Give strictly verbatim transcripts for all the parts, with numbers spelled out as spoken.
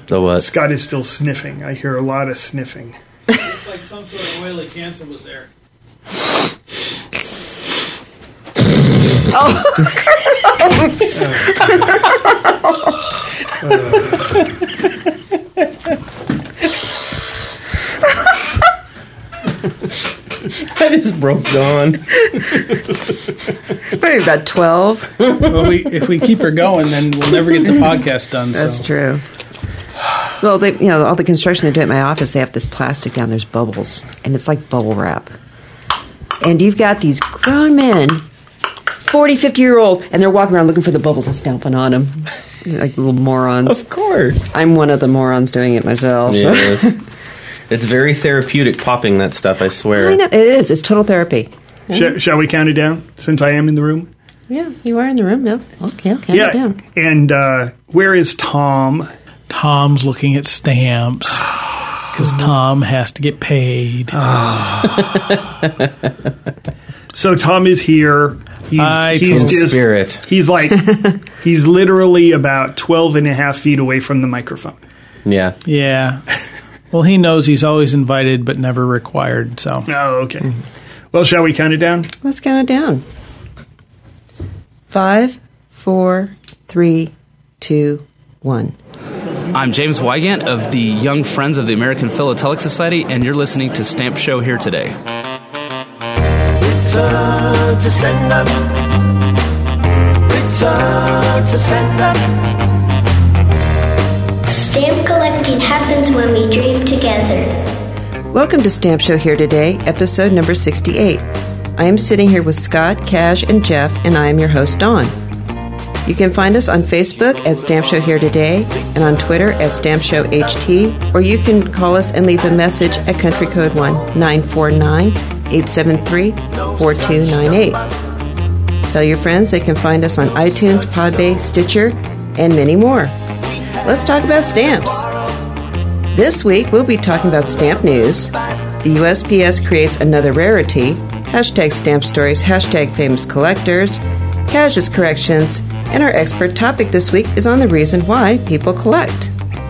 The what? Scott is still sniffing. I hear a lot of sniffing. Looks like some sort of oily cancer was there. Oh. I just broke Dawn. Maybe about twelve. Well, we, if we keep her going, then we'll never get the podcast done. That's so. true. Well, they, you know, all the construction they do at my office, they have this plastic down. There's bubbles, and it's like bubble wrap. And you've got these grown men, forty, fifty-year-old, and they're walking around looking for the bubbles and stamping on them. Like little morons. Of course. I'm one of the morons doing it myself. So. Yes. It's very therapeutic popping that stuff, I swear. I know. It is. It's total therapy. Sh- shall we count it down, since I am in the room? Yeah, you are in the room. Yeah. Okay, I'll count yeah. it down. And uh, where is Tom? Tom's looking at stamps because Tom has to get paid. So Tom is here. He's, I he's told just spirit. He's like he's literally about twelve and a half feet away from the microphone. Yeah. Yeah. Well, he knows he's always invited but never required. So. Oh, okay. Well, shall we count it down? Let's count it down. Five, four, three, two, one. I'm James Wygant of the Young Friends of the American Philatelic Society, and you're listening to Stamp Show Here Today. Return to sender. Return to sender. Stamp collecting happens when we dream together. Welcome to Stamp Show Here Today, episode number sixty-eight. I am sitting here with Scott, Cash, and Jeff, and I am your host, Dawn. You can find us on Facebook at Stamp Show Here Today and on Twitter at Stamp Show H T, or you can call us and leave a message at country code one nine four nine, eight seven three, four two nine eight. Tell your friends they can find us on iTunes, Podbay, Stitcher, and many more. Let's talk about stamps. This week, we'll be talking about stamp news. The U S P S creates another rarity, hashtag stamp stories, hashtag famous collectors, Cash's corrections, and our expert topic this week is on the reason why people collect.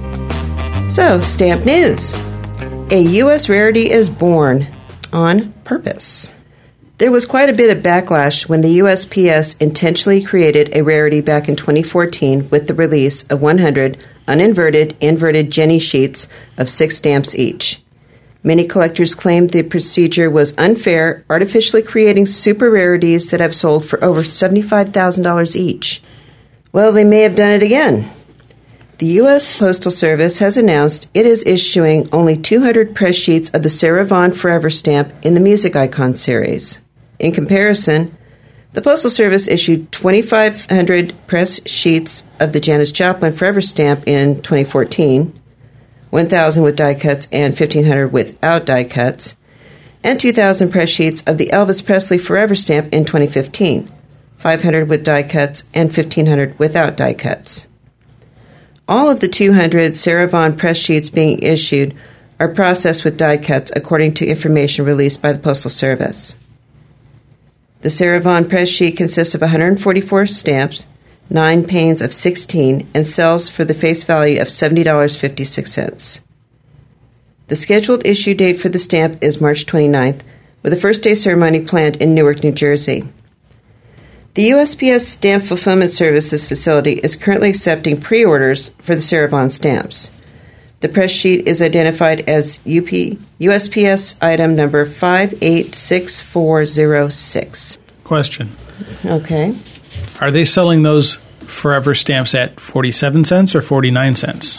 So, stamp news. A U S rarity is born on purpose. There was quite a bit of backlash when the U S P S intentionally created a rarity back in twenty fourteen with the release of one hundred uninverted, inverted Jenny sheets of six stamps each. Many collectors claimed the procedure was unfair, artificially creating super rarities that have sold for over seventy-five thousand dollars each. Well, they may have done it again. The U S Postal Service has announced it is issuing only two hundred press sheets of the Sarah Vaughan Forever stamp in the Music Icon series. In comparison, the Postal Service issued twenty-five hundred press sheets of the Janis Joplin Forever stamp in twenty fourteen, one thousand with die cuts and fifteen hundred without die cuts, and two thousand press sheets of the Elvis Presley Forever stamp in twenty fifteen, five hundred with die cuts and fifteen hundred without die cuts. All of the two hundred Sarah Vaughan press sheets being issued are processed with die cuts according to information released by the Postal Service. The Sarah Vaughan press sheet consists of one hundred forty-four stamps, nine panes of sixteen, and sells for the face value of seventy dollars and fifty-six cents. The scheduled issue date for the stamp is March twenty-ninth, with a first day ceremony planned in Newark, New Jersey. The U S P S Stamp Fulfillment Services facility is currently accepting pre-orders for the Sarah Vaughan stamps. The press sheet is identified as U P, U S P S item number five eight six four zero six. Question. Okay. Are they selling those Forever stamps at forty-seven cents or forty-nine cents?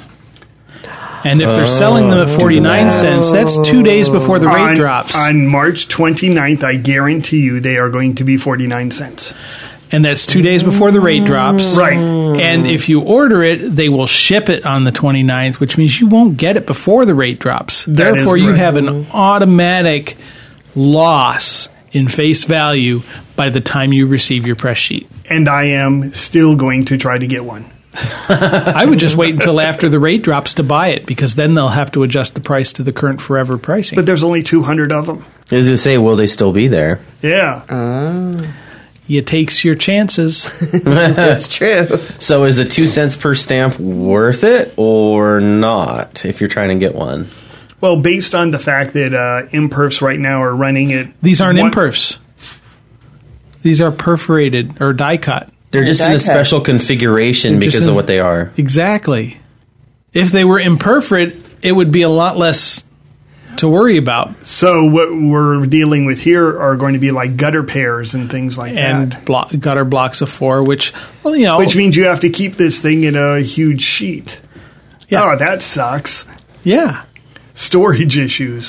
And if they're selling them at forty-nine cents, that's two days before the rate on, drops. On March twenty-ninth, I guarantee you they are going to be forty-nine cents. And that's two days before the rate drops. Right. And if you order it, they will ship it on the twenty-ninth, which means you won't get it before the rate drops. That Therefore, is you right. have an automatic loss in face value by the time you receive your press sheet. And I am still going to try to get one. I would just wait until after the rate drops to buy it, because then they'll have to adjust the price to the current Forever pricing. But there's only two hundred of them. Does it say, will they still be there? Yeah. Oh. you takes your chances. That's true. So is a two cents per stamp worth it or not if you're trying to get one? Well, based on the fact that uh, imperfs right now are running it. These aren't one- imperfs. These are perforated or die cut. They're just in die a cut. special configuration They're just because in- of what they are. Exactly. If they were imperforate, it would be a lot less to worry about. So what we're dealing with here are going to be like gutter pairs and things like And that. blo- gutter blocks of four, which, well, you know. Which means you have to keep this thing in a huge sheet. Yeah. Oh, that sucks. Yeah. Storage issues.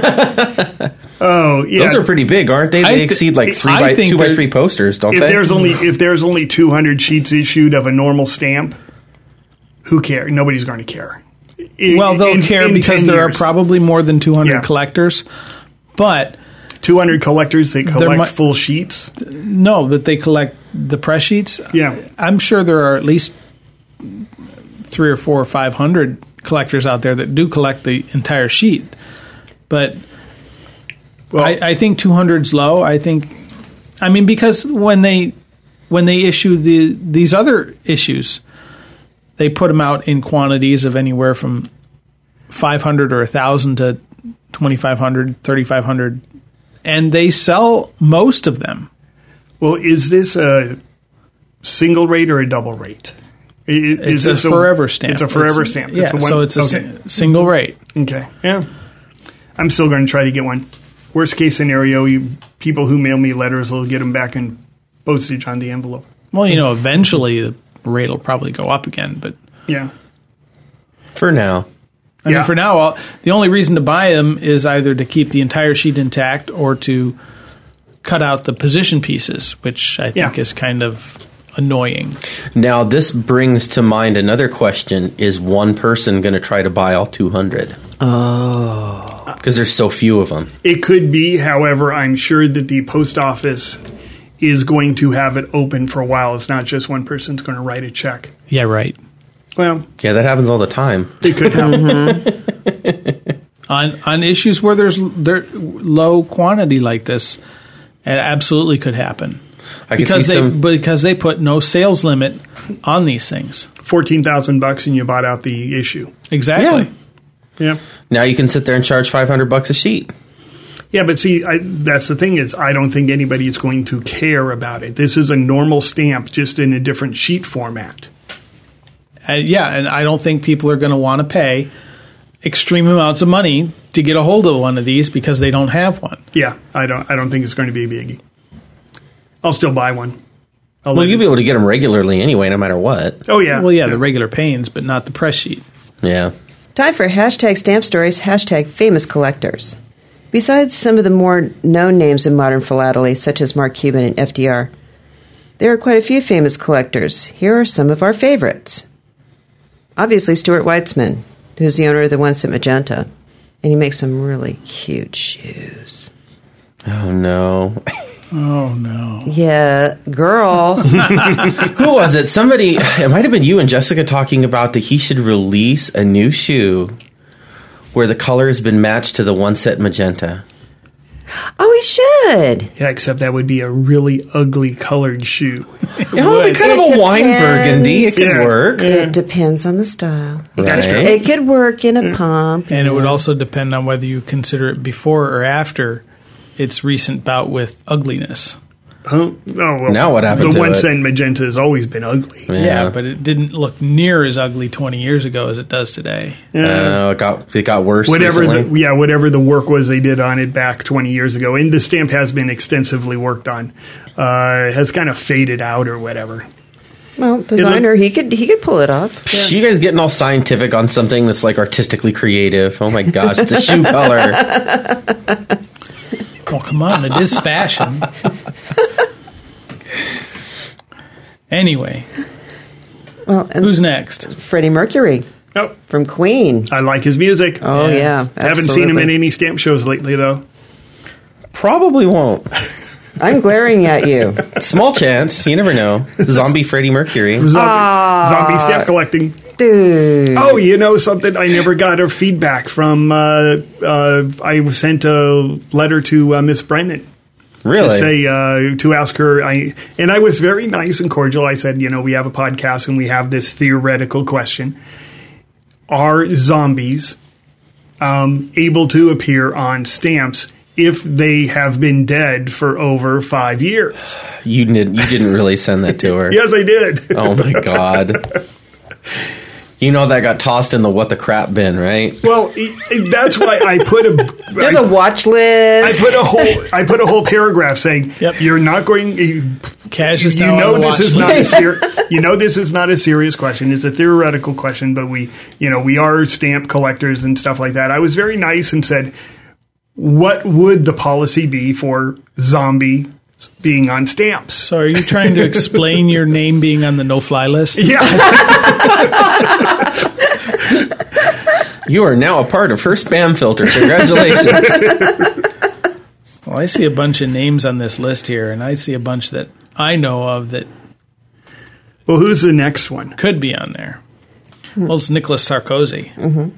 Oh, yeah. Those are pretty big, aren't they? They I thi- exceed like three I by think two by they're- three posters, don't if they? there's only if there's only two hundred sheets issued of a normal stamp, who cares? Nobody's going to care. In- Well, they'll in- care in because ten there are years. probably more than two hundred Yeah. collectors. But two hundred collectors that collect might- full sheets. no, that they collect the press sheets. Yeah. I'm sure there are at least three or four or five hundred collectors out there that do collect the entire sheet. But Well, I, I think two hundred's low. I think, I mean, because when they when they issue the these other issues, they put them out in quantities of anywhere from five hundred or one thousand to twenty-five hundred, thirty-five hundred, and they sell most of them. well, is this a single rate or a double rate? I- It's Is a this forever stamp. It's a forever It's- stamp. Yeah, It's a one- so it's a okay. si- single rate. Okay. Yeah. I'm still going to try to get one. Worst case scenario, you people who mail me letters will get them back in postage on the envelope. Well, you know, eventually the rate will probably go up again, but Yeah. For now. I Yeah. mean, for now, all, the only reason to buy them is either to keep the entire sheet intact or to cut out the position pieces, which I think Yeah. is kind of annoying. Now, this brings to mind another question. Is one person going to try to buy all two hundred? Oh. Because there's so few of them. It could be, however, I'm sure that the post office is going to have it open for a while. It's not just one person's going to write a check. Yeah, right. Well, Yeah, that happens all the time. it could happen. On on issues where there's there, low quantity like this, it absolutely could happen. I can Because see they some. because they put no sales limit on these things. fourteen thousand bucks and you bought out the issue. Exactly. Yeah. Now you can sit there and charge five hundred bucks a sheet. Yeah, but see, I, that's the thing is I don't think anybody is going to care about it. This is a normal stamp just in a different sheet format. Uh, yeah, and I don't think people are going to want to pay extreme amounts of money to get a hold of one of these because they don't have one. Yeah, I don't I don't think it's going to be a biggie. I'll still buy one. I'll Well, let you'll it- be able to get them regularly anyway, no matter what. Oh, yeah. Well, yeah, the regular panes, but not the press sheet. Yeah. Time for hashtag stamp stories, hashtag famous collectors. Besides some of the more known names in modern philately, such as Mark Cuban and F D R, there are quite a few famous collectors. Here are some of our favorites. Obviously, Stuart Weitzman, who's the owner of the One Cent Magenta, and he makes some really cute shoes. Oh, no. Oh, no. Yeah, girl. Who was it? Somebody, it might have been you and Jessica talking about that he should release a new shoe where the color has been matched to the One Cent Magenta. Oh, he should. Yeah, except that would be a really ugly colored shoe. It would be kind of It a wine depends. burgundy. It could Yeah. work. It depends on the style. Right. It could work in a pump. And it would also depend on whether you consider it before or after its recent bout with ugliness. Huh? Oh, well, Now what happened The to one it? cent magenta has always been ugly. Yeah, Yeah, but it didn't look near as ugly twenty years ago as it does today. Uh, it got it got worse. Whatever recently. the yeah, whatever the work was they did on it back twenty years ago, and the stamp has been extensively worked on. Uh, has kind of faded out or whatever. Well, designer, he could he could pull it off. You guys getting all scientific on something that's like artistically creative. Oh my gosh, it's a shoe color. Well, come on, it is fashion. Anyway, Well, and who's next? Freddie Mercury Oh, from Queen. I like his music. Oh Yeah. yeah, Haven't seen him absolutely. in any stamp shows lately, though. Probably won't. I'm glaring at you. Small chance. You never know. Zombie Freddie Mercury. Zombie, zombie stamp collecting. Dude. Oh, you know something? I never got a feedback from. Uh, uh, I sent a letter to uh, Miss Brennan. Really? To say, uh, to ask her, I, and I was very nice and cordial. I said, you know, we have a podcast and we have this theoretical question. Are zombies um, able to appear on stamps if they have been dead for over five years? You, did, you didn't really send that to her. Yes, I did. Oh, my God. You know that got tossed in the what the crap bin, right? Well, it, it, that's why I put a... There's I, a watch I list. put a whole I put a whole paragraph saying Yep. you're not going. You, Cash is you now know on the this watch is not a list. ser- you know this is not a serious question. It's a theoretical question, but we you know we are stamp collectors and stuff like that. I was very nice and said, what would the policy be for zombie being on stamps? So, are you trying to explain your name being on the no-fly list? Yeah, You are now a part of her spam filter. Congratulations. Well, I see a bunch of names on this list here, and I see a bunch that I know of that well, who's the next one? could be on there. Well, it's Nicolas Sarkozy,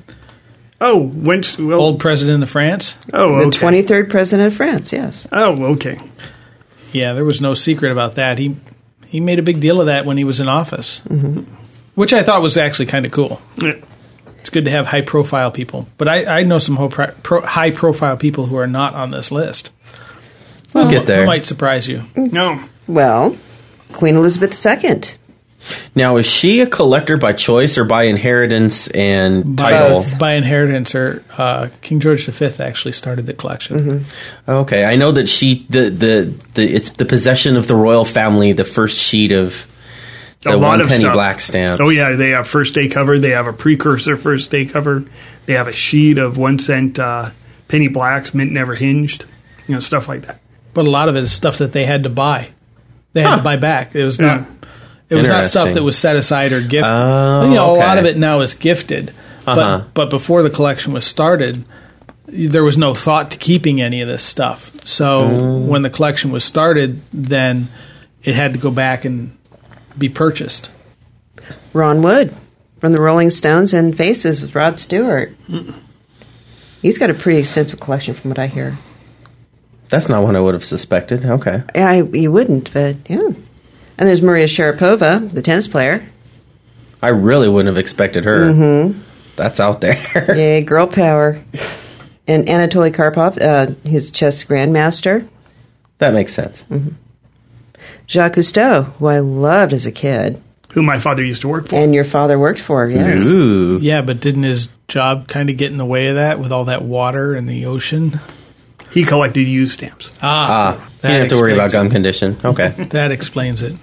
Oh, when's well? old president of France. oh, The okay. twenty-third president of France, yes. Oh, okay. Yeah, there was no secret about that. He he made a big deal of that when he was in office, which I thought was actually kind of cool. Yeah. It's good to have high-profile people, but I, I know some ho- pro- high-profile people who are not on this list. We'll get there. Who might surprise you. No, Well, Queen Elizabeth the Second. Now, is she a collector by choice or by inheritance and title? Both. By inheritance, or uh, King George the Fifth actually started the collection. Okay, I know that she the, the the it's the possession of the royal family. The first sheet of the a lot one of penny stuff. black stamp. Oh yeah, they have first day cover. They have a precursor first day cover. They have a sheet of one cent uh, penny blacks, mint never hinged. You know, stuff like that. But a lot of it is stuff that they had to buy. They had to buy back. It was not. Yeah. It was not stuff Interesting. that was set aside or gifted. Oh, you know, a lot okay. of it now is gifted. Uh-huh. But but before the collection was started, there was no thought to keeping any of this stuff. So Mm. when the collection was started, then it had to go back and be purchased. Ron Wood from the Rolling Stones and Faces with Rod Stewart. He's got a pretty extensive collection from what I hear. That's not one I would have suspected. Okay. I, you wouldn't, but yeah. And there's Maria Sharapova, the tennis player. I really wouldn't have expected her. Mm-hmm. That's out there. Yay, girl power. And Anatoly Karpov, uh, his chess grandmaster. That makes sense. Jacques Cousteau, who I loved as a kid. Who my father used to work for. And your father worked for, yes. Ooh. Yeah, but didn't his job kind of get in the way of that with all that water in the ocean? He collected used stamps. Ah, you that didn't have to worry about explains gum condition. Okay. it. That explains it.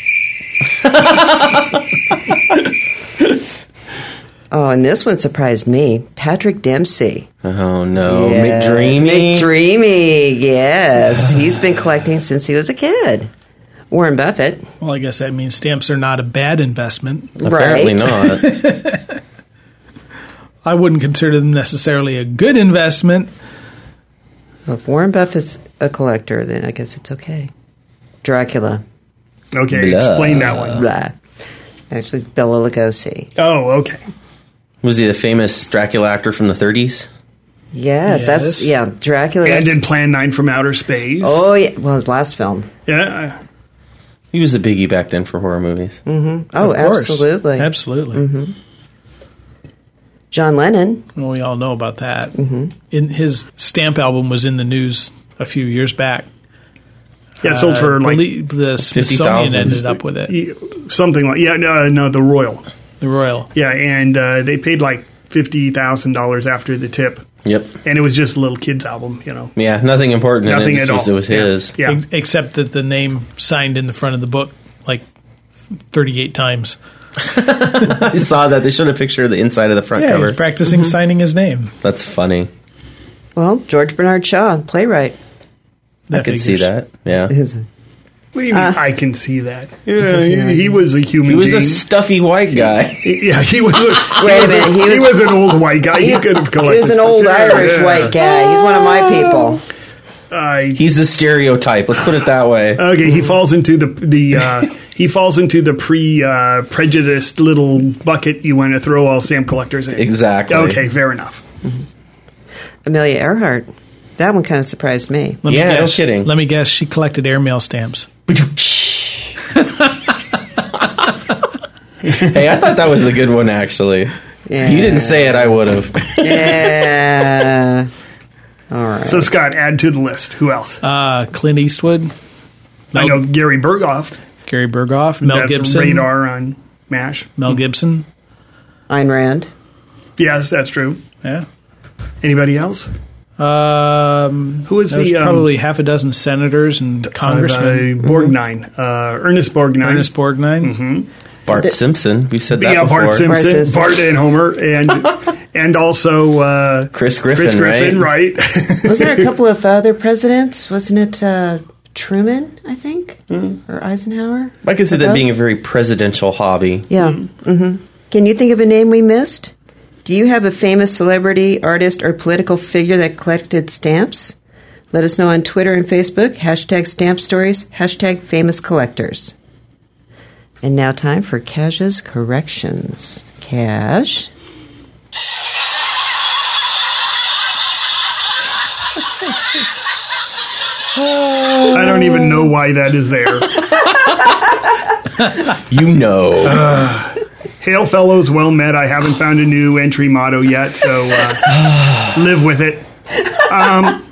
Oh, and this one surprised me. Patrick Dempsey. Oh, no. Yeah. McDreamy? McDreamy, yes. He's been collecting since he was a kid. Warren Buffett. Well, I guess that means stamps are not a bad investment. Apparently Right. not. I wouldn't consider them necessarily a good investment. Well, if Warren Buffett's a collector, then I guess it's okay. Dracula. Okay, Blah. explain that one. Blah. Actually, it's Bela Lugosi. Oh, okay. Was he the famous Dracula actor from the thirties? Yes, Yes. that's, yeah, Dracula. And that's- did Plan nine from Outer Space. oh, yeah. Well, his last film. Yeah. He was a biggie back then for horror movies. Oh, Of course. absolutely. Absolutely. John Lennon. Well, we all know about that. In his stamp album was in the news a few years back. Yeah, it sold for Uh, like belie- the fifty Smithsonian thousand. ended up with it. y- something like, yeah, no, no, the Royal. The Royal. Yeah, and uh, they paid like fifty thousand dollars after the tip. Yep. And it was just a little kid's album, you know. Yeah, nothing important Nothing in it. at Just all. was, it was Yeah. his. Yeah. Ex- except that the name signed in the front of the book like thirty-eight times. I saw that. They showed a picture of the inside of the front Yeah, he cover. was practicing signing his name. That's funny. Well, George Bernard Shaw, playwright. I That could see figures. that. Yeah. Is- What do you mean? I can see that. Yeah, he, he was a human He was being. a stuffy white guy. yeah, he was. A, Wait a he was minute, A, he he was- was an old white guy. He, could have collected. He was an stuff. old Yeah, Irish yeah. white guy. He's one of my people. I He's the stereotype. Let's put it that way. Okay, he falls into the the uh, he falls into the pre uh, prejudiced little bucket you want to throw all stamp collectors in. Exactly. Okay, fair enough. Amelia Earhart. That one kind of surprised me. Let me Yeah, no guess, kidding. Let me guess. She collected airmail stamps. Hey, I thought that was a good one, actually. Yeah. If you didn't say it, I would have. Yeah. All right. So, Scott, add to the list. Who else? Uh, Clint Eastwood, I know Gary Berghoff. Gary Berghoff, Mel That's Gibson, radar on MASH. Mel Gibson. Ayn Rand. Yes, that's true. Yeah. Anybody else? Um, Who is there's the um, probably half a dozen senators and congressmen. Uh, Borgnine, uh, Ernest Borgnine. Ernest Borgnine. Mm-hmm. Bart Simpson. We've said that yeah, before. Bart Simpson, Bart Simpson. Bart and Homer, and and also uh, Chris Griffin, Chris Griffin, right? Was there a couple of other presidents? Wasn't it uh, Truman, I think? Or Eisenhower? I could see that About? being a very presidential hobby. Yeah. Mm-hmm. Can you think of a name we missed? Do you have a famous celebrity, artist, or political figure that collected stamps? Let us know on Twitter and Facebook. Hashtag stamp stories. Hashtag famous collectors. And now time for Cash's corrections. Cash? I don't even know why that is there. You know. Uh, Hail, fellows, well met. I haven't found a new entry motto yet, so uh, live with it. Um,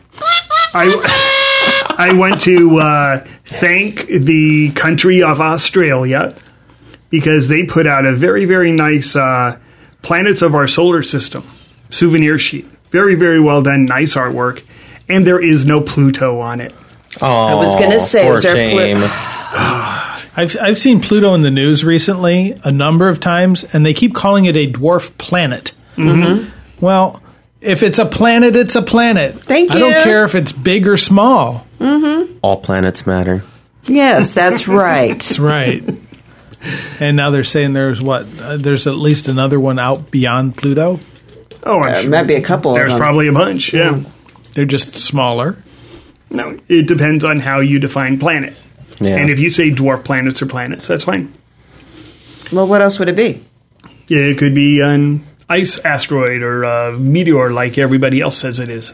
I, I went to uh, thank the country of Australia because they put out a very, very nice uh, Planets of Our Solar System souvenir sheet. Very, very well done. Nice artwork. And there is no Pluto on it. Oh, I was going to say, poor was there shame. Plu- I've I've seen Pluto in the news recently a number of times, and they keep calling it a dwarf planet. Mm-hmm. Well, if it's a planet, it's a planet. Thank I don't you. care if it's big or small. Mm-hmm. All planets matter. Yes, that's right. That's right. And now they're saying there's what? Uh, there's at least another one out beyond Pluto. Oh, I'm Uh, sure. might be a couple of There's them. probably a bunch, yeah. They're just smaller. No, it depends on how you define planet. Yeah. And if you say dwarf planets or planets, that's fine. Well, what else would it be? It could be an ice asteroid or a meteor like everybody else says it is.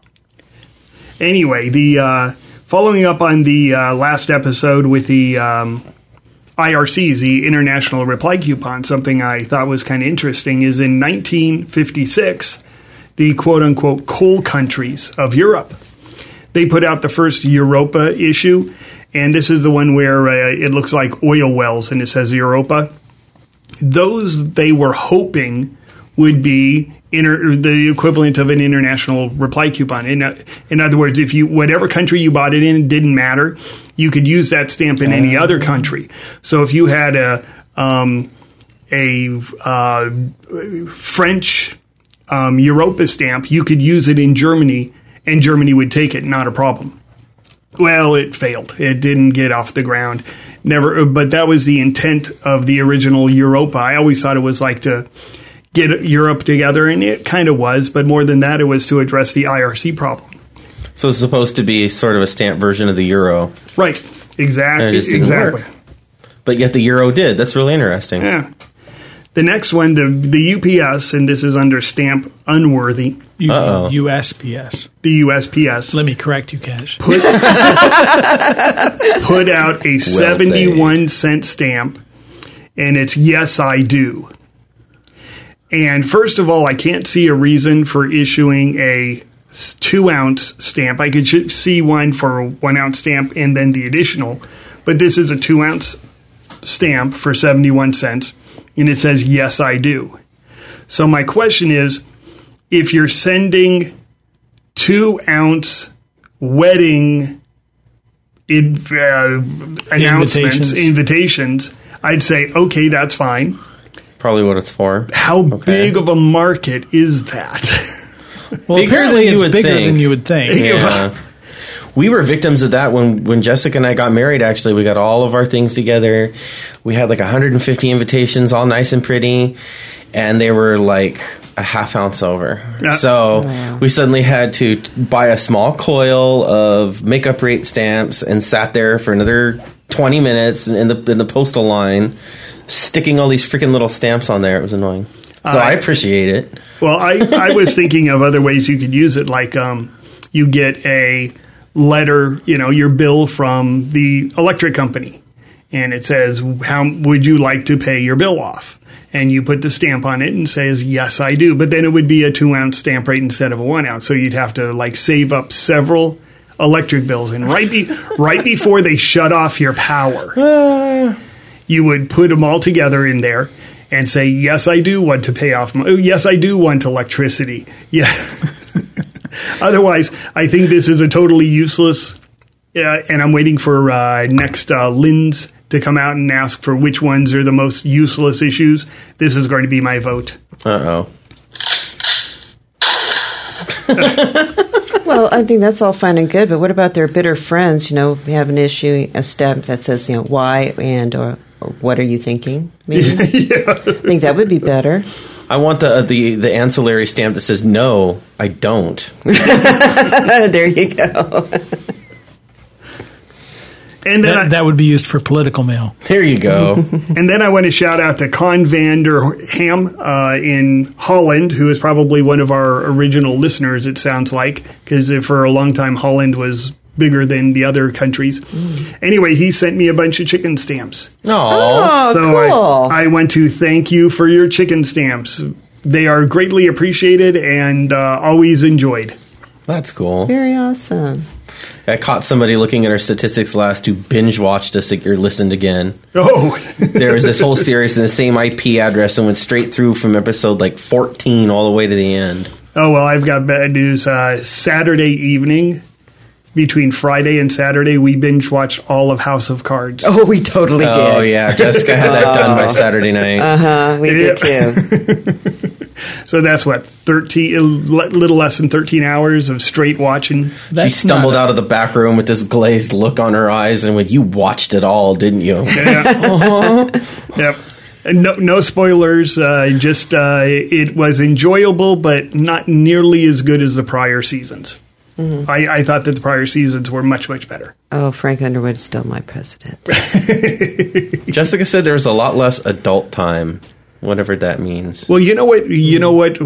Anyway, the uh, following up on the uh, last episode with the um, I R Cs, the International Reply Coupon, something I thought was kind of interesting is in nineteen fifty-six, the quote-unquote coal countries of Europe, they put out the first Europa issue, and this is the one where uh, it looks like oil wells, and it says Europa. Those they were hoping would be inter- the equivalent of an international reply coupon. In, uh, in other words, if you whatever country you bought it in, it didn't matter. You could use that stamp in any other country. So if you had a um, a uh, French um, Europa stamp, you could use it in Germany, and Germany would take it, not a problem. Well, it failed. It didn't get off the ground. Never, but that was the intent of the original Europa. I always thought it was like to get Europe together, and it kind of was. But more than that, it was to address the I R C problem. So it's supposed to be sort of a stamped version of the euro. Right. And Exactly. it just didn't Exactly. work. But yet the euro did. That's really interesting. Yeah. The next one, the the U P S, and this is under stamp unworthy. Uh-oh. U S P S. The U S P S Let me correct you, Cash. put put out a seventy-one cent stamp, and it's yes, I do. And first of all, I can't see a reason for issuing a s- two ounce stamp. I could sh- see one for a one ounce stamp and then the additional, but this is a two ounce stamp for seventy-one cents, and it says yes, I do. So my question is, if you're sending two ounce wedding in, uh, announcements, Invitations. invitations, I'd say, okay, that's fine. Probably what it's for. How Okay. big of a market is that? Well, Bigger apparently than you it's would bigger think. than you would think. Yeah. We were victims of that when, when Jessica and I got married, actually. We got all of our things together. We had like one hundred fifty invitations, all nice and pretty. And they were like a half ounce over. Yeah. So we suddenly had to buy a small coil of makeup rate stamps and sat there for another twenty minutes in the, in the postal line, sticking all these freaking little stamps on there. It was annoying. So Uh, I appreciate it. Well, I, I was thinking of other ways you could use it, like um, you get a letter, you know, your bill from the electric company. And it says, how would you like to pay your bill off? And you put the stamp on it and says, yes, I do. But then it would be a two ounce stamp rate instead of a one ounce. So you'd have to like save up several electric bills. And right, be, right before they shut off your power, you would put them all together in there and say, yes, I do want to pay off my, yes, I do want electricity. Yeah. Otherwise, I think this is a totally useless, uh, and I'm waiting for uh, next uh, Lynn's to come out and ask for which ones are the most useless issues. This is going to be my vote. Uh-oh. Well, I think that's all fine and good, but what about their bitter friends? You know, we have an issue, a stamp that says, you know, why and or, or what are you thinking? Maybe. Yeah. I think that would be better. I want the the the ancillary stamp that says, no, I don't. There you go. And then That, I, that would be used for political mail. There you go. and then I want to shout out to Con van der Ham uh, in Holland, who is probably one of our original listeners, it sounds like, because for a long time Holland was bigger than the other countries. Mm. Anyway, he sent me a bunch of chicken stamps. Aww. Oh, so cool. I, I want to thank you for your chicken stamps. They are greatly appreciated and uh, always enjoyed. That's cool. Very awesome. I caught somebody looking at our statistics last who binge watched us or listened again. Oh. There was this whole series in the same I P address and went straight through from episode like fourteen all the way to the end. Oh, well, I've got bad news. Uh, Saturday evening, between Friday and Saturday, we binge watched all of House of Cards. Oh, we totally did. Oh, yeah. Jessica had that done by Saturday night. Uh-huh, we Yeah. did too. So that's what, thirteen, a little less than thirteen hours of straight watching. That's she stumbled not- out of the back room with this glazed look on her eyes and went, you watched it all, didn't you? Yeah. Yep. And no, no spoilers. Uh, just uh, it was enjoyable, but not nearly as good as the prior seasons. Mm-hmm. I, I thought that the prior seasons were much, much better. Oh, Frank Underwood is still my president. Jessica said there was a lot less adult time, whatever that means. Well, you know what? You know what?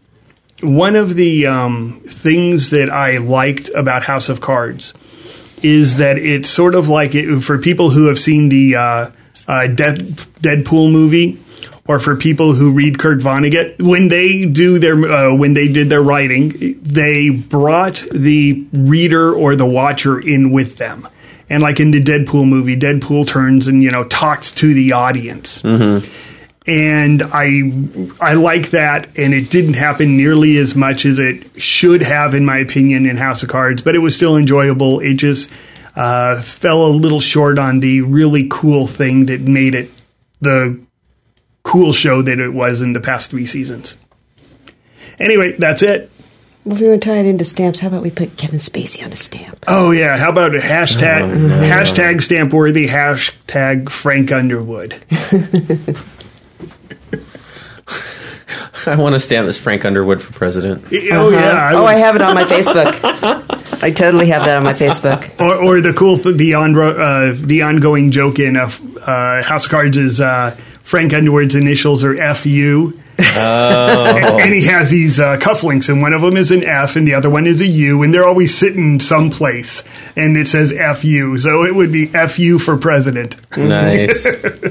One of the um, things that I liked about House of Cards is that it's sort of like it, for people who have seen the uh, uh, Death, Deadpool movie, or for people who read Kurt Vonnegut, when they do their uh, when they did their writing, they brought the reader or the watcher in with them. And like in the Deadpool movie, Deadpool turns and, you know, talks to the audience. Mm-hmm. And I I like that, and it didn't happen nearly as much as it should have, in my opinion, in House of Cards. But it was still enjoyable. It just uh, fell a little short on the really cool thing that made it the cool show that it was in the past three seasons. Anyway, that's it. Well, if you want to tie it into stamps, how about we put Kevin Spacey on a stamp? Oh, yeah. How about a hashtag, Oh, no. hashtag stamp worthy, hashtag Frank Underwood. I want to stamp this Frank Underwood for president. Oh, yeah. I Oh, would- I have it on my Facebook. I totally have that on my Facebook. Or, or the cool, th- the on, uh, the ongoing joke in uh, uh, House of Cards is uh, Frank Underwood's initials are F U, Oh. and, and he has these uh, cufflinks, and one of them is an F, and the other one is a U, and they're always sitting someplace, and it says F U, so it would be F U for president, Nice.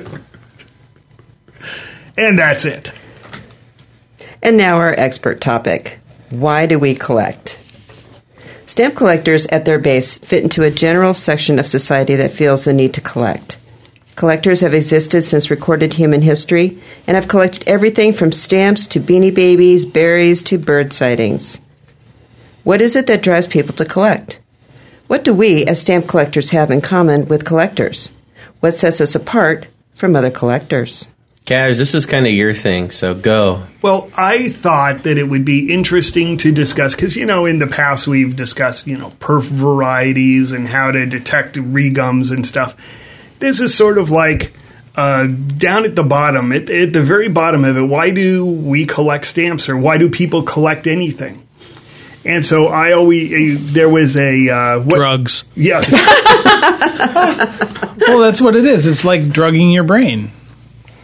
and that's it. And now our expert topic. Why do we collect? Stamp collectors at their base fit into a general section of society that feels the need to collect. Collectors have existed since recorded human history and have collected everything from stamps to Beanie Babies, berries to bird sightings. What is it that drives people to collect? What do we as stamp collectors have in common with collectors? What sets us apart from other collectors? Cash, this is kind of your thing, so go. Well, I thought that it would be interesting to discuss, because, you know, in the past we've discussed, you know, perf varieties and how to detect regums and stuff. This is sort of like uh, down at the bottom, at, at the very bottom of it, why do we collect stamps, or why do people collect anything? And so I always, uh, there was a... Uh, what, Drugs. Yeah. Well, that's what it is. It's like drugging your brain.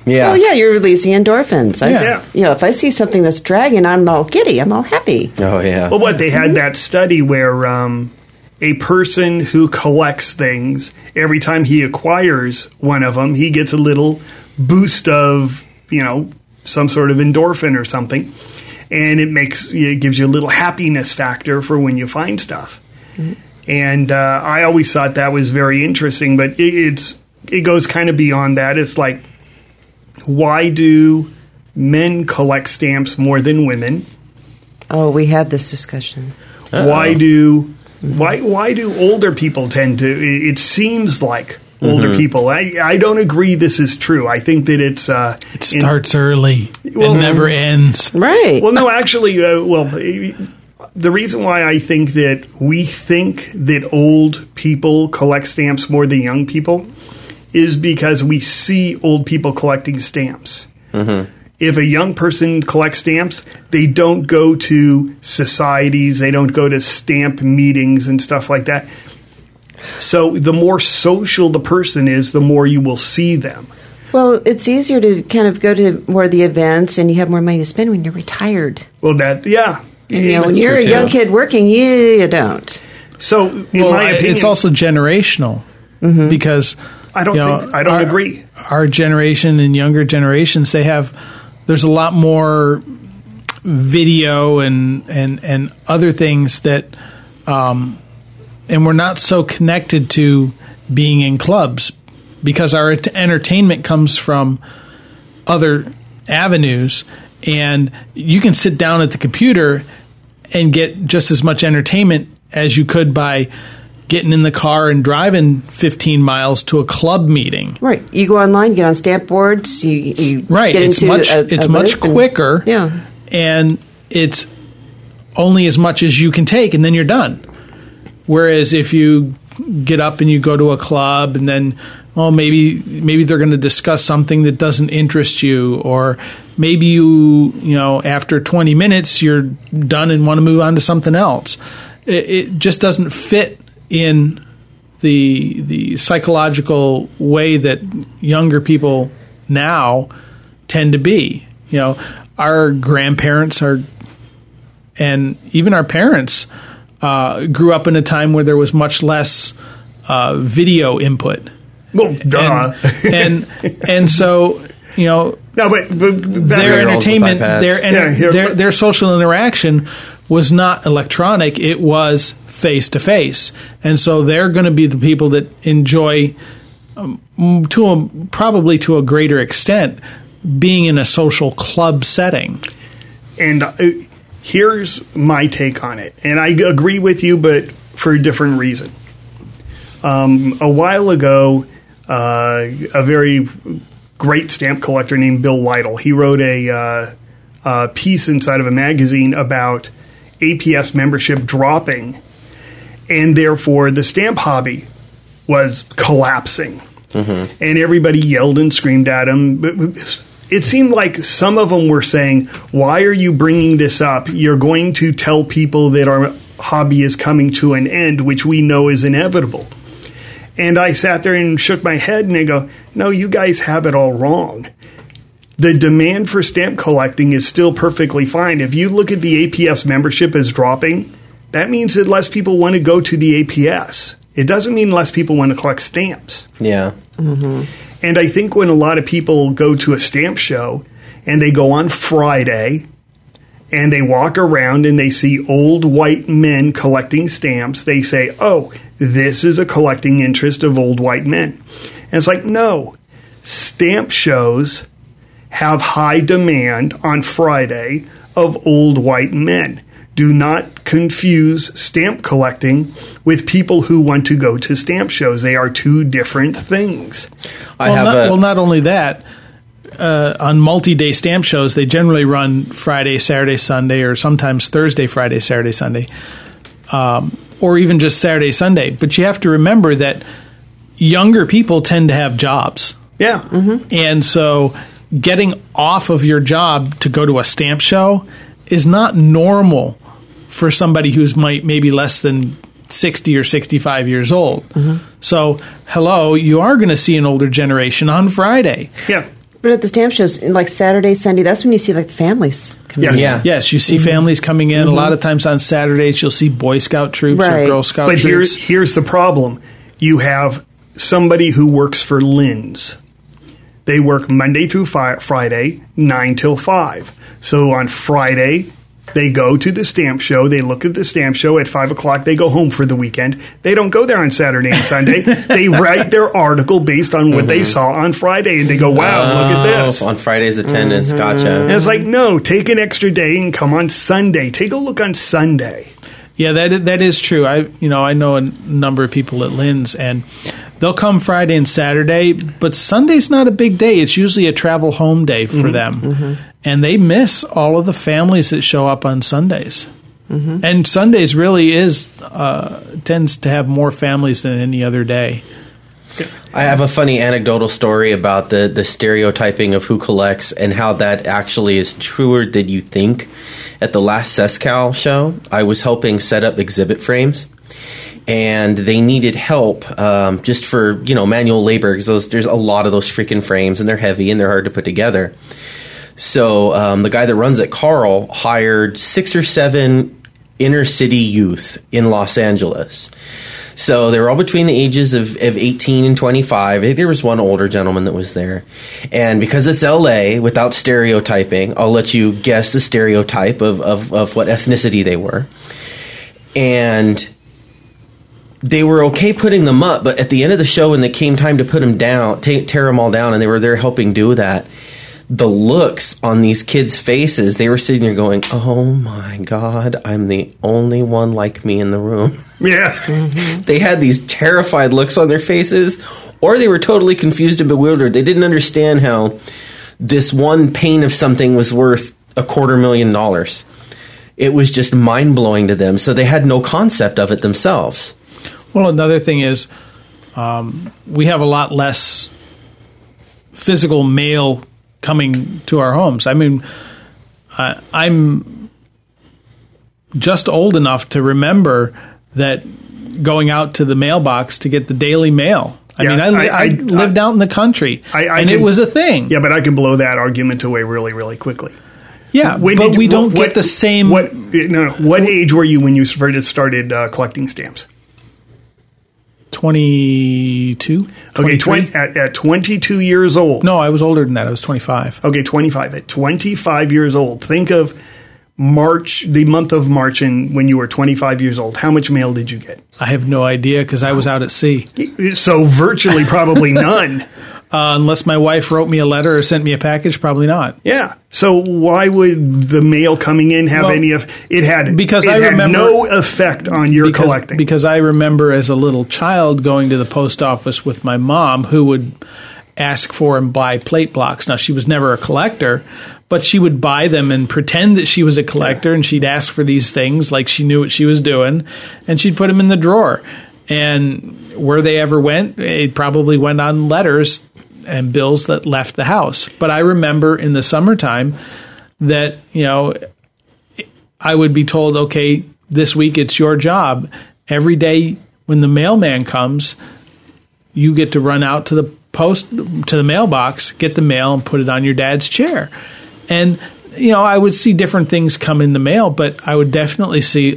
Yeah. Well, yeah, you're releasing endorphins. I, Yeah. You know, if I see something that's dragging, I'm all giddy. I'm all happy. Oh, yeah. Well, what they had that study where um, a person who collects things, every time he acquires one of them, he gets a little boost of, you know, some sort of endorphin or something, and it makes it gives you a little happiness factor for when you find stuff. Mm-hmm. And uh, I always thought that was very interesting, but it, it's it goes kind of beyond that. It's like, why do men collect stamps more than women? Oh, we had this discussion. Uh-oh. Why do why why do older people tend to? It, it seems like older Mm-hmm. people. I I don't agree. This is true. I think that it's uh, It starts early Well- and never ends. Right. Well, no, actually, uh, well, the reason why I think that we think that old people collect stamps more than young people is because we see old people collecting stamps. Mm-hmm. If a young person collects stamps, they don't go to societies, they don't go to stamp meetings and stuff like that. So the more social the person is, the more you will see them. Well, it's easier to kind of go to more of the events, and you have more money to spend when you're retired. Well, that, yeah. And, you know, when That's you're true, a young too. kid working, you, you don't. So, in Well, my I- opinion, it's also generational because I don't you know, think, I don't our- agree. Our generation and younger generations, they have there's a lot more video and and and other things that, um, and we're not so connected to being in clubs because our ent- entertainment comes from other avenues, and you can sit down at the computer and get just as much entertainment as you could by getting in the car and driving fifteen miles to a club meeting. Right. You go online, get on stamp boards, you, you Right. get It's into much a, it's a much booth and- quicker. Yeah. And it's only as much as you can take and then you're done. Whereas if you get up and you go to a club and then oh maybe maybe they're going to discuss something that doesn't interest you, or maybe you you know after twenty minutes you're done and want to move on to something else. It, it just doesn't fit in the the psychological way that younger people now tend to be. You know, our grandparents are, and even our parents uh, grew up in a time where there was much less uh, video input. Well, duh. And, and and so you know no, but, but that, their Girls with entertainment, iPads. their enter- Yeah, here- their their social interaction was not electronic; it was face to face, and so they're going to be the people that enjoy, um, to a, probably to a greater extent, being in a social club setting. and uh, here's my take on it, and I agree with you, but for a different reason. Um, a while ago, uh, a very great stamp collector named Bill Lytle, he wrote a, uh, a piece inside of a magazine about A P S membership dropping, and therefore the stamp hobby was collapsing. Mm-hmm. And everybody yelled and screamed at him. But it seemed like some of them were saying, why are you bringing this up? You're going to tell people that our hobby is coming to an end, which we know is inevitable. And I sat there and shook my head and I go, no, you guys have it all wrong. The demand for stamp collecting is still perfectly fine. If you look at the A P S membership as dropping, that means that less people want to go to the A P S. It doesn't mean less people want to collect stamps. Yeah. Mm-hmm. And I think when a lot of people go to a stamp show and they go on Friday and they walk around and they see old white men collecting stamps, they say, oh, this is a collecting interest of old white men. And it's like, no, stamp shows have high demand on Friday of old white men. Do not confuse stamp collecting with people who want to go to stamp shows. They are two different things. I well, have not, a well, not only that, uh, on multi-day stamp shows, they generally run Friday, Saturday, Sunday, or sometimes Thursday, Friday, Saturday, Sunday, um, or even just Saturday, Sunday. But you have to remember that younger people tend to have jobs. Yeah. Mm-hmm. And so getting off of your job to go to a stamp show is not normal for somebody who's might maybe less than sixty or sixty-five years old. Mm-hmm. So, hello, you are going to see an older generation on Friday. Yeah. But at the stamp shows, like Saturday, Sunday, that's when you see like the families coming Yes. in. Yeah. Yes, you see families coming in. A lot of times on Saturdays, you'll see Boy Scout troops Right. or Girl Scout But troops. here's here's the problem. You have somebody who works for Lynn's. They work Monday through fi- Friday, nine till five. So on Friday, they go to the stamp show. They look at the stamp show. At five o'clock, they go home for the weekend. They don't go there on Saturday and Sunday. They write their article based on what they saw on Friday, and they go, wow, look at this. Oh, on Friday's attendance. Gotcha. And it's like, no, take an extra day and come on Sunday. Take a look on Sunday. Yeah, that i- that is true. I you know I know a n- number of people at Lynn's, and they'll come Friday and Saturday, but Sunday's not a big day. It's usually a travel home day for them, and they miss all of the families that show up on Sundays. And Sundays really is uh, tends to have more families than any other day. I have a funny anecdotal story about the, the stereotyping of who collects and how that actually is truer than you think. At the last Sescal show, I was helping set up exhibit frames, and they needed help um, just for, you know, manual labor, because there's a lot of those freaking frames, and they're heavy and they're hard to put together. So um, the guy that runs it, Carl, hired six or seven inner city youth in Los Angeles. So they were all between the ages of, of eighteen and twenty-five. I think there was one older gentleman that was there. And because it's L A, without stereotyping, I'll let you guess the stereotype of, of, of what ethnicity they were. And they were okay putting them up, but at the end of the show, when it came time to put them down, ta tear them all down, and they were there helping do that, the looks on these kids' faces, they were sitting there going, oh my God, I'm the only one like me in the room. Yeah. They had these terrified looks on their faces, or they were totally confused and bewildered. They didn't understand how this one pane of something was worth a quarter million dollars. It was just mind-blowing to them, so they had no concept of it themselves. Well, another thing is um, we have a lot less physical mail coming to our homes. I mean, I, I'm just old enough to remember that going out to the mailbox to get the Daily Mail. I Yeah, mean, I, li- I- I, I- lived out in the country, I- I and can- it was a thing. Yeah, but I can blow that argument away really, really quickly. Yeah, When but did- we don't what- get the same. What? No, no. What age were you when you started started uh, collecting stamps? twenty-two? Okay, twenty-three? twenty, at, at twenty-two years old. No, I was older than that. I was twenty-five. Okay, twenty-five. At twenty-five years old, think of March, the month of March, and when you were twenty-five years old. How much mail did you get? I have no idea because I was out at sea. So virtually, probably none. Uh, unless my wife wrote me a letter or sent me a package, probably not. Yeah. So why would the mail coming in have Well, any of it had because it I had remember- no effect on your because, collecting? Because I remember as a little child going to the post office with my mom, who would ask for and buy plate blocks. Now, she was never a collector, but she would buy them and pretend that she was a collector, yeah. And she'd ask for these things like she knew what she was doing, and she'd put them in the drawer. And where they ever went, it probably went on letters and bills that left the house. But I remember in the summertime that, you know, I would be told, okay, this week it's your job. Every day when the mailman comes, you get to run out to the post, to the mailbox, get the mail and put it on your dad's chair. And, you know, I would see different things come in the mail, but I would definitely see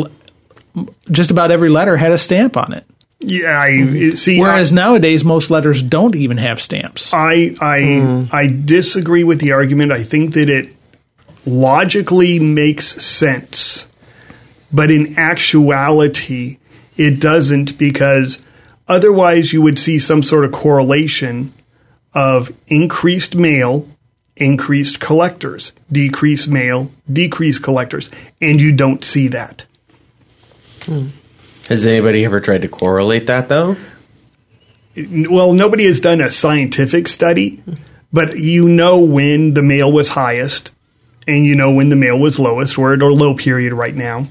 just about every letter had a stamp on it. Yeah, I see. Whereas I, nowadays, most letters don't even have stamps. I I mm. I disagree with the argument. I think that it logically makes sense, but in actuality, it doesn't, because otherwise you would see some sort of correlation of increased mail, increased collectors, decreased mail, decreased collectors, and you don't see that. Hmm. Has anybody ever tried to correlate that, though? Well, nobody has done a scientific study, but you know when the mail was highest and you know when the mail was lowest. We're at a low period right now.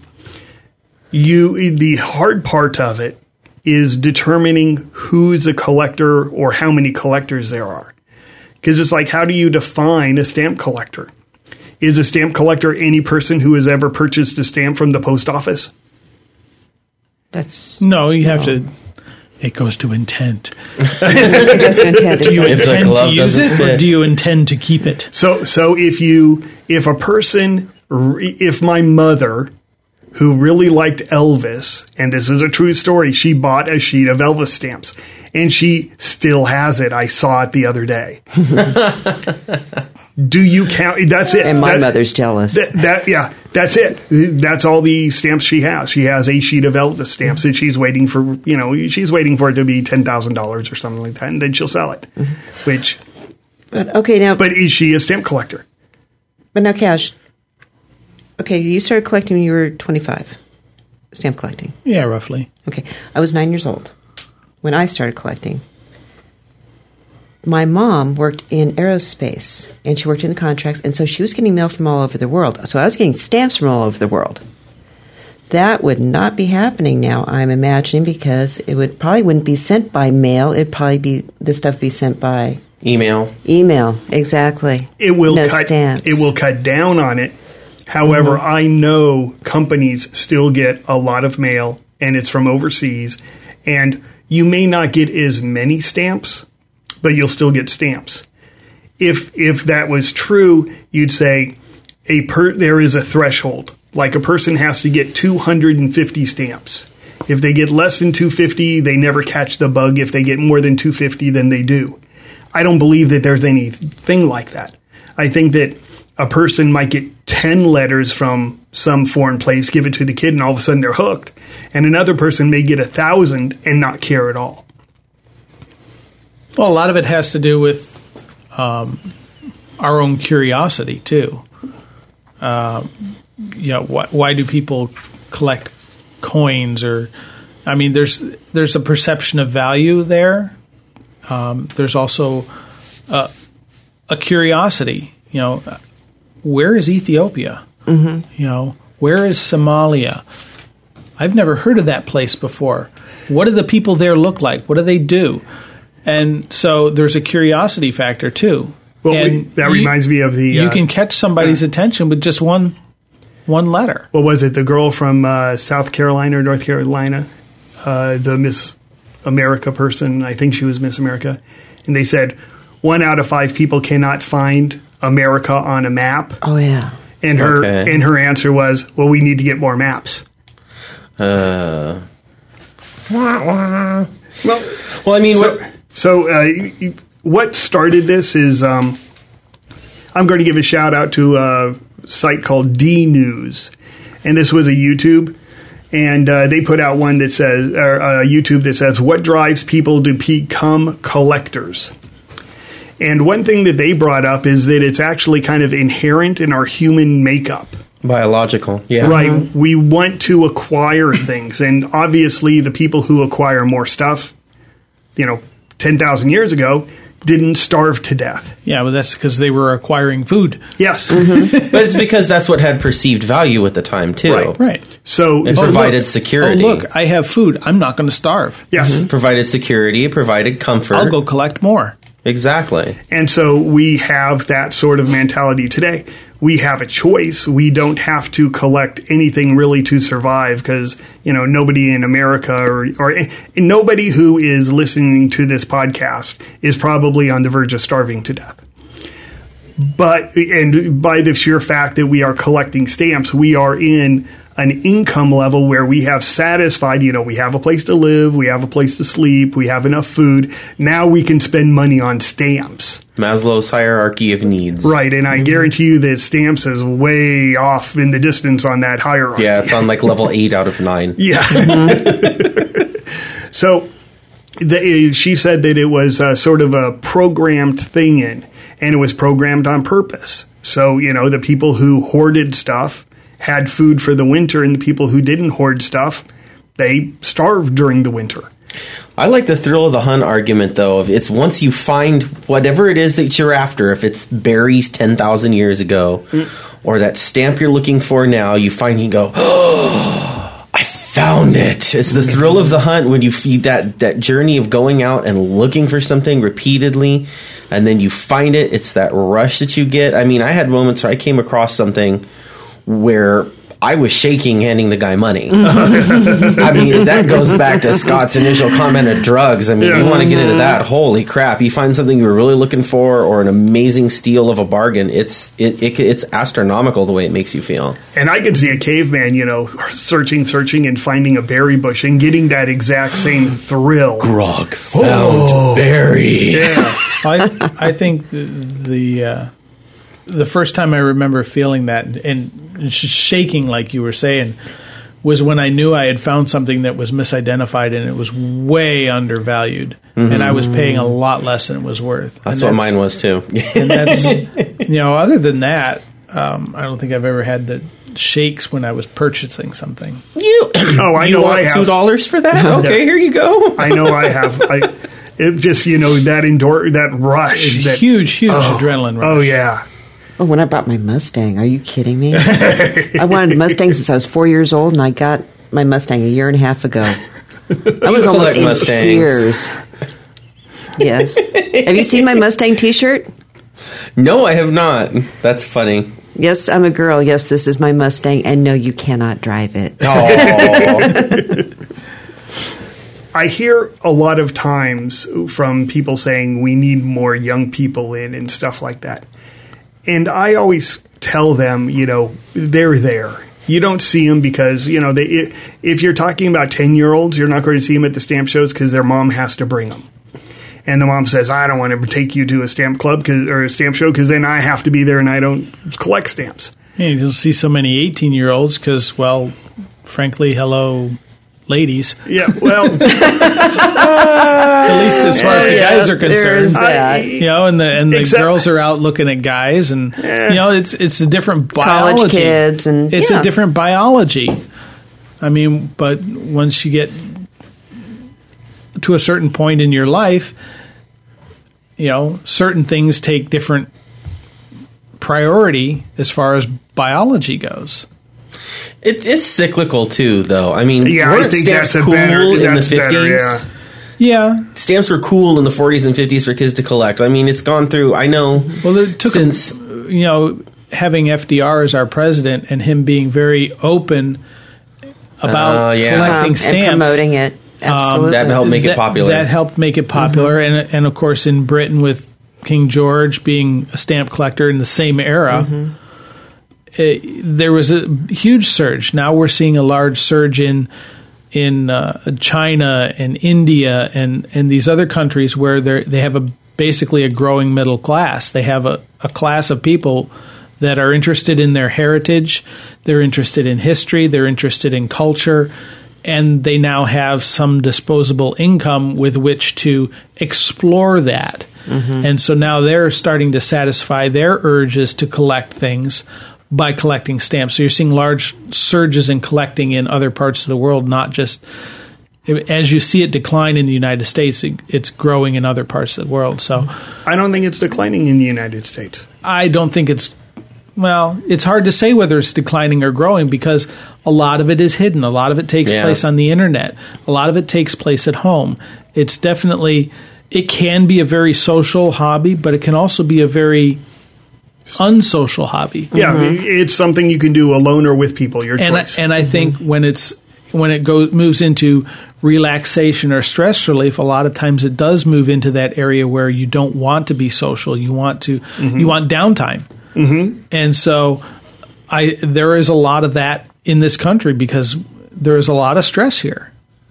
You, the hard part of it is determining who's a collector or how many collectors there are. Because it's like, how do you define a stamp collector? Is a stamp collector any person who has ever purchased a stamp from the post office? That's no, you have no. to It goes to intent. It goes to intent. Do you If the intend glove to use doesn't it, or fit. do you intend to keep it? So, so if you, if a person, re- if my mother, who really liked Elvis, and this is a true story, she bought a sheet of Elvis stamps, and she still has it. I saw it the other day. Do you count? That's it. And my That- mother's jealous. That, that yeah, that's it. That's all the stamps she has. She has a sheet of Elvis stamps that she's waiting for. You know, she's waiting for it to be ten thousand dollars or something like that, and then she'll sell it. Which, But, okay, now, but is she a stamp collector? but now, Cash. Okay, you started collecting when you were twenty-five. Stamp collecting. Yeah, roughly. Okay, I was nine years old when I started collecting. My mom worked in aerospace, and she worked in the contracts, and so she was getting mail from all over the world. So I was getting stamps from all over the world. That would not be happening now, I'm imagining, because it would probably wouldn't be sent by mail. It'd probably be this stuff be sent by Email. email. Exactly. It will no cut. stamps. It will cut down on it. However, Mm-hmm. I know companies still get a lot of mail, and it's from overseas, and you may not get as many stamps, but you'll still get stamps. If if that was true, you'd say a per, there is a threshold. Like a person has to get two hundred fifty stamps. If they get less than two hundred fifty, they never catch the bug. If they get more than two hundred fifty, then they do. I don't believe that there's anything like that. I think that a person might get ten letters from some foreign place, give it to the kid, and all of a sudden they're hooked. And another person may get a thousand and not care at all. Well, a lot of it has to do with um, our own curiosity too. Um, you know, why, why do people collect coins? Or, I mean, there's there's a perception of value there. Um, there's also a, a curiosity. You know, where is Ethiopia? Mm-hmm. You know, where is Somalia? I've never heard of that place before. What do the people there look like? What do they do? And so there's a curiosity factor too. Well, And we, that you- reminds me of the. You uh, can catch somebody's attention with just one one letter. what was it? The girl from uh, South Carolina or North Carolina, uh, the Miss America person. I think she was Miss America, and they said one out of five people cannot find America on a map. Oh, yeah. And her Okay. and her answer was, "Well, we need to get more maps." Uh, Well, well, I mean, so, what, so uh, y- y- what started this is um, I'm going to give a shout out to a site called D News, and this was a YouTube, and uh, they put out one that says, or uh, YouTube that says, "What drives people to become collectors?" And one thing that they brought up is that it's actually kind of inherent in our human makeup. biological. Yeah. Right. We want to acquire things. And obviously, the people who acquire more stuff, you know, ten thousand years ago, didn't starve to death. Yeah, but that's because they were acquiring food. Yes. But it's because that's what had perceived value at the time, too. Right. Right. So, It so provided look, security. Oh, look, I have food. I'm not going to starve. yes. Provided security, provided comfort. I'll go collect more. Exactly. And so we have that sort of mentality today. We have a choice. We don't have to collect anything really to survive because, you know, nobody in America or, or nobody who is listening to this podcast is probably on the verge of starving to death. But, and by the sheer fact that we are collecting stamps, we are in an income level where we have satisfied, you know, we have a place to live, we have a place to sleep, we have enough food. Now we can spend money on stamps. Maslow's hierarchy of needs. Right, and I guarantee you that stamps is way off in the distance on that hierarchy. Yeah, it's on like level eight out of nine. Yeah. So the, she said that it was a, sort of a programmed thing in, and it was programmed on purpose. So, you know, the people who hoarded stuff had food for the winter, and the people who didn't hoard stuff, they starved during the winter. I like the thrill of the hunt argument, though. Of it's once you find whatever it is that you're after, if it's berries ten thousand years ago, mm. or that stamp you're looking for now, you find you go, oh, I found it. It's the thrill of the hunt when you feed that, that journey of going out and looking for something repeatedly, and then you find it. It's that rush that you get. I mean, I had moments where I came across something where I was shaking handing the guy money. I mean, that goes back to Scott's initial comment of drugs. I mean, Yeah. you want to get into that, holy crap. You find something you were really looking for or an amazing steal of a bargain, it's it, it it's astronomical the way it makes you feel. And I could see a caveman, you know, searching, searching, and finding a berry bush and getting that exact same thrill. Grog found berries. Yeah. I I think the the, uh, the first time I remember feeling that and, and sh- shaking, like you were saying, was when I knew I had found something that was misidentified and it was way undervalued, Mm-hmm. and I was paying a lot less than it was worth. That's And what mine was too. And that's, you know, other than that, um, I don't think I've ever had the shakes when I was purchasing something. You, Oh, I you know want I have. two dollars for that? Okay, Yeah. here you go. I know I have. I, it just, you know, that endor- that rush. That, huge, huge adrenaline rush. oh, yeah. Oh, when I bought my Mustang, are you kidding me? I wanted a Mustang since I was four years old, and I got my Mustang a year and a half ago. I was almost collect in Mustangs. tears. Yes. Have you seen my Mustang T-shirt? No, I have not. That's funny. Yes, I'm a girl. Yes, this is my Mustang, and no, you cannot drive it. Oh. I hear a lot of times from people saying we need more young people in and stuff like that. And I always tell them, you know, they're there. You don't see them because, you know, they, if you're talking about ten-year-olds, you're not going to see them at the stamp shows because their mom has to bring them. And the mom says, I don't want to take you to a stamp club 'cause, or a stamp show because then I have to be there and I don't collect stamps. Yeah, you'll see so many eighteen-year-olds because, well, frankly, hello, ladies. Yeah, well, At least as far as the Yeah, guys are there is concerned. that. You know, and the and the Except- girls are out looking at guys, and you know, it's it's a different biology. College kids and- it's yeah. a different biology. I mean, but once you get to a certain point in your life, you know, certain things take different priority as far as biology goes. It, it's cyclical too, though. I mean, yeah, weren't I think stamps that's a cool better. in That's the fifties? better. Yeah. Yeah. Stamps were cool in the forties and fifties for kids to collect. I mean, it's gone through. I know. Well, it took since since you know having F D R as our president and him being very open about Uh, yeah. collecting Um, and stamps, promoting it. Absolutely. that helped make it popular. That helped make it popular, and and of course in Britain with King George being a stamp collector in the same era, it, there was a huge surge. Now we're seeing a large surge in in uh, China and India and, and these other countries where they they have a basically a growing middle class. They have a, a class of people that are interested in their heritage, they're interested in history, they're interested in culture, and they now have some disposable income with which to explore that. And so now they're starting to satisfy their urges to collect things by collecting stamps. So you're seeing large surges in collecting in other parts of the world, not just as you see it decline in the United States, it, it's growing in other parts of the world. So I don't think it's declining in the United States. I don't think it's, well, it's hard to say whether it's declining or growing because a lot of it is hidden. A lot of it takes Yeah. place on the internet. A lot of it takes place at home. It's definitely, it can be a very social hobby, but it can also be a very unsocial hobby. Yeah, it's something you can do alone or with people. Your And I, choice. and I think when it's when it goes moves into relaxation or stress relief, a lot of times it does move into that area where you don't want to be social. You want to you want downtime, mm-hmm. and so I there is a lot of that in this country because there is a lot of stress here.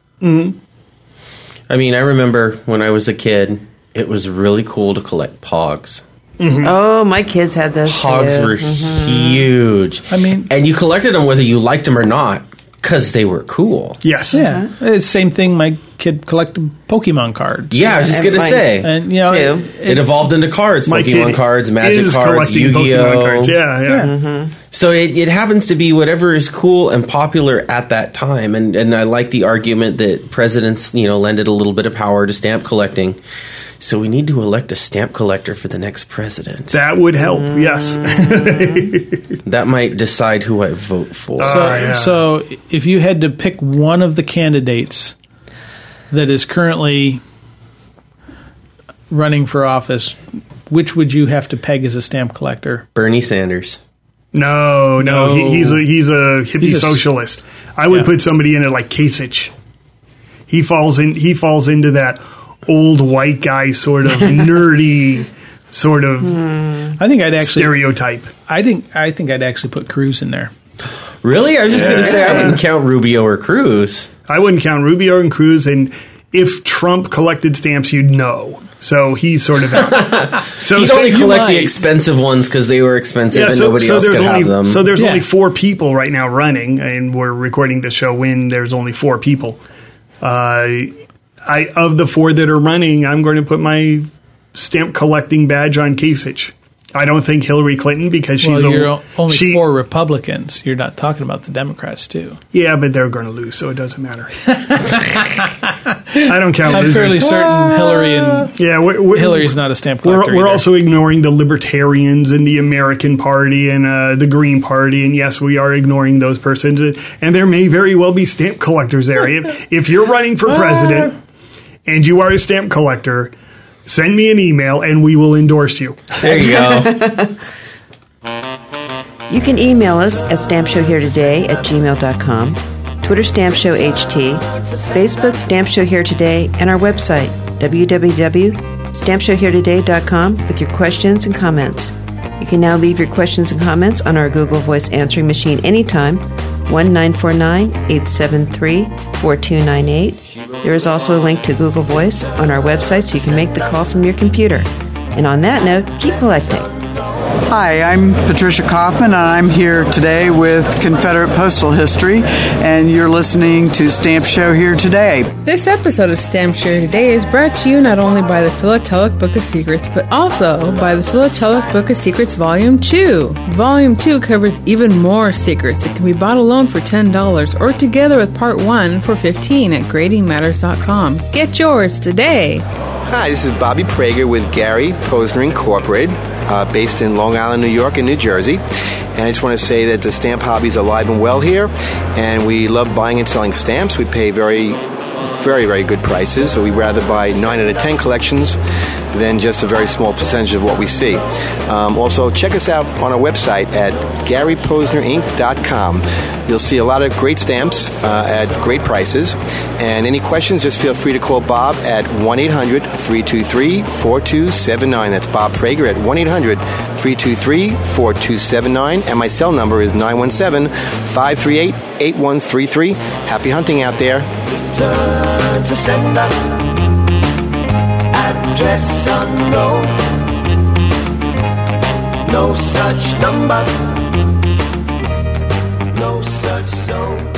I mean, I remember when I was a kid, it was really cool to collect Pogs. Oh, my kids had this Pogs too. were huge. I mean- and you collected them whether you liked them or not because they were cool. yes. Yeah, it's the same thing. My kid collected Pokemon cards. Yeah, I was just And gonna mine- say and you know Too. it, it evolved into cards, My Pokemon kid cards, Magic is cards, collecting Yu-Gi-Oh. Pokemon cards. Yeah, yeah. yeah. So it, it happens to be whatever is cool and popular at that time, and and I like the argument that presidents, you know, lended a little bit of power to stamp collecting. So we need to elect a stamp collector for the next president. That would help. Yes. That might decide who I vote for. So, Ah, yeah. so if you had to pick one of the candidates that is currently running for office, which would you have to peg as a stamp collector? Bernie Sanders. No, no, No. He, he's a he's a hippie He's a s- socialist. I would Yeah. put somebody in it like Kasich. He falls in. He falls into that old white guy sort of nerdy sort of I think I'd actually. stereotype. I think. I think I'd actually put Cruz in there. Really? I was just going to say I wouldn't count Rubio or Cruz. I wouldn't count Rubio and Cruz, and if Trump collected stamps, you'd know. So he's sort of out. So He'd say only you collect might- the expensive ones because they were expensive Yeah, and so, nobody so else there's could only have them. so there's Yeah. only four people right now running, and we're recording the show when there's only four people. Uh, I of the four that are running, I'm going to put my stamp collecting badge on Kasich. I don't think Hillary Clinton because she's Well, a, you're o- only she, four Republicans. You're not talking about the Democrats, too. Yeah, but they're going to lose, so it doesn't matter. I don't count I'm losers. fairly certain Hillary and Yeah, we're, we're, Hillary's not a stamp collector. We're, we're either. also ignoring the Libertarians and the American Party and uh, the Green Party, and yes, we are ignoring those persons. And there may very well be stamp collectors there. If, if you're running for president and you are a stamp collector, send me an email and we will endorse you. There you go. You can email us at stampshowheretoday at gmail dot com, Twitter Stamp Show H T, Facebook Stamp Show Here Today, and our website, w w w dot stamp show here today dot com, with your questions and comments. You can now leave your questions and comments on our Google Voice answering machine anytime, one nine four nine, eight seven three, four two nine eight. There is also a link to Google Voice on our website so you can make the call from your computer. And on that note, keep collecting. Hi, I'm Patricia Kaufman, and I'm here today with Confederate Postal History, and you're listening to Stamp Show Here Today. This episode of Stamp Show Today is brought to you not only by the Philatelic Book of Secrets, but also by the Philatelic Book of Secrets Volume two. Volume two covers even more secrets. It can be bought alone for ten dollars or together with Part one for fifteen dollars at grading matters dot com. Get yours today. Hi, this is Bobby Prager with Gary Posner Incorporated, uh, based in Long Island, New York, and New Jersey. And I just want to say that the stamp hobby is alive and well here, and we love buying and selling stamps. We pay very, very, very good prices, so we'd rather buy nine out of ten collections than just a very small percentage of what we see. Um, also, check us out on our website at gary posner inc dot com. You'll see a lot of great stamps uh, at great prices. And any questions, just feel free to call Bob at one eight hundred, three two three, four two seven nine. That's Bob Prager at one eight hundred, three two three, four two seven nine. And my cell number is nine one seven, five three eight, eight one three three. Happy hunting out there. Turn to sender. Address unknown. No such number. No such zone.